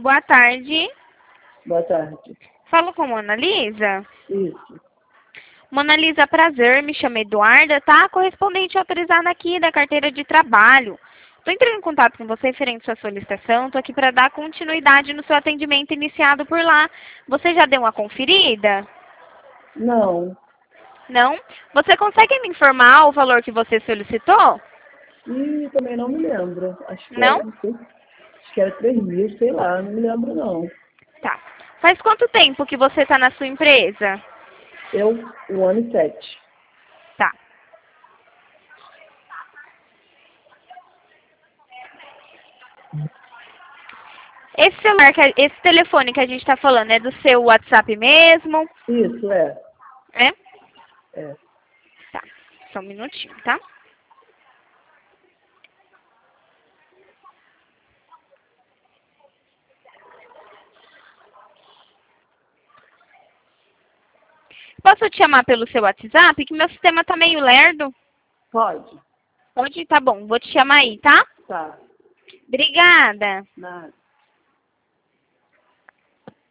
Boa tarde. Boa tarde. Falo com Mona Lisa. Isso. Mona Lisa, prazer, me chamo Eduarda, tá? Correspondente autorizada aqui da carteira de trabalho. Estou entrando em contato com você referente à sua solicitação. Estou aqui para dar continuidade no seu atendimento iniciado por lá. Você já deu uma conferida? Não. Não? Você consegue me informar o valor que você solicitou? E também não me lembro. Acho que Não? era, não sei, acho que era 3.000, sei lá, não me lembro não. Tá. Faz quanto tempo que você está na sua empresa? Eu, 1 ano e 7. Tá. Esse telefone que a gente está falando é do seu WhatsApp mesmo? Isso, é. É? É. Tá. Só um minutinho, tá? Posso te chamar pelo seu WhatsApp? Que meu sistema tá meio lerdo. Pode? Pode? Tá bom. Vou te chamar aí, tá? Tá. Obrigada. Nada.